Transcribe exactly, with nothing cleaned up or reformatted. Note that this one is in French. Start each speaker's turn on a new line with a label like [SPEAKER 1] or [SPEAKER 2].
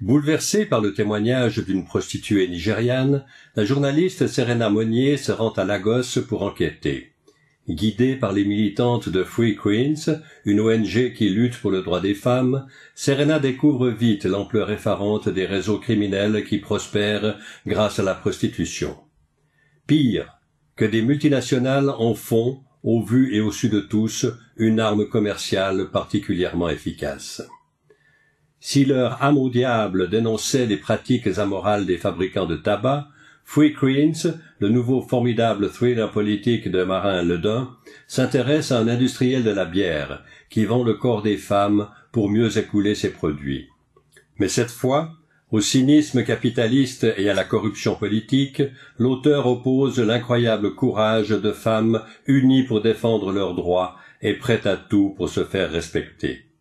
[SPEAKER 1] Bouleversée par le témoignage d'une prostituée nigériane, la journaliste Serena Monnier se rend à Lagos pour enquêter. Guidée par les militantes de Free Queens, une O N G qui lutte pour le droit des femmes, Serena découvre vite l'ampleur effarante des réseaux criminels qui prospèrent grâce à la prostitution. Pire, que des multinationales en font, au vu et au su de tous, une arme commerciale particulièrement efficace. Si leur âme au diable dénonçait les pratiques amorales des fabricants de tabac, Free Queens, le nouveau formidable thriller politique de Marin Ledun, s'intéresse à un industriel de la bière qui vend le corps des femmes pour mieux écouler ses produits. Mais cette fois, au cynisme capitaliste et à la corruption politique, l'auteur oppose l'incroyable courage de femmes unies pour défendre leurs droits et prêtes à tout pour se faire respecter.